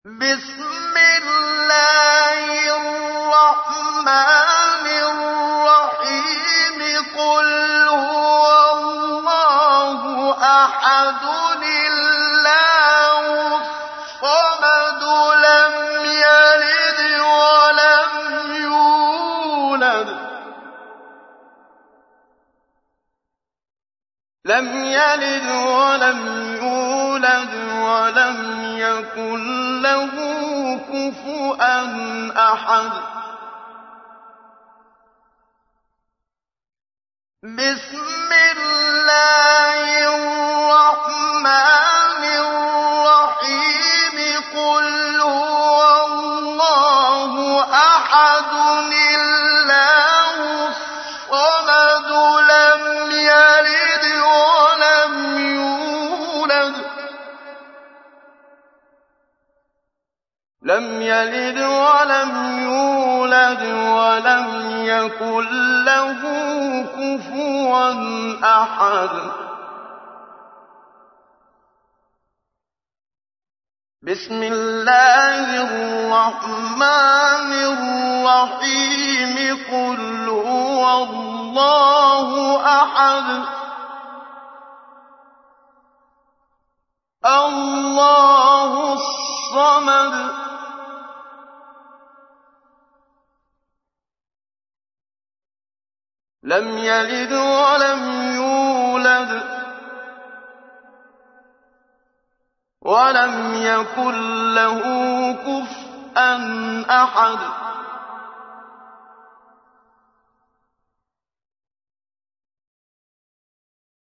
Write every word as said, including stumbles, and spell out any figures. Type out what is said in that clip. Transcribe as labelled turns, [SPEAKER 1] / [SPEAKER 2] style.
[SPEAKER 1] بسم الله الرحمن الرحيم قل هو الله أحد الله الصمد لم يلد ولم يولد لم يلد ولم يولد ولم يكن له كفوا أحد بسم الله الرحمن الرحيم قل هو الله أحد الله الصمد لم يلد ولم يولد لم يلد ولم يولد ولم يكن له كفوا أحد بسم الله الرحمن الرحيم قل هو الله أحد الله الصمد لم يلد ولم يولد ولم يكن له كفوا أحد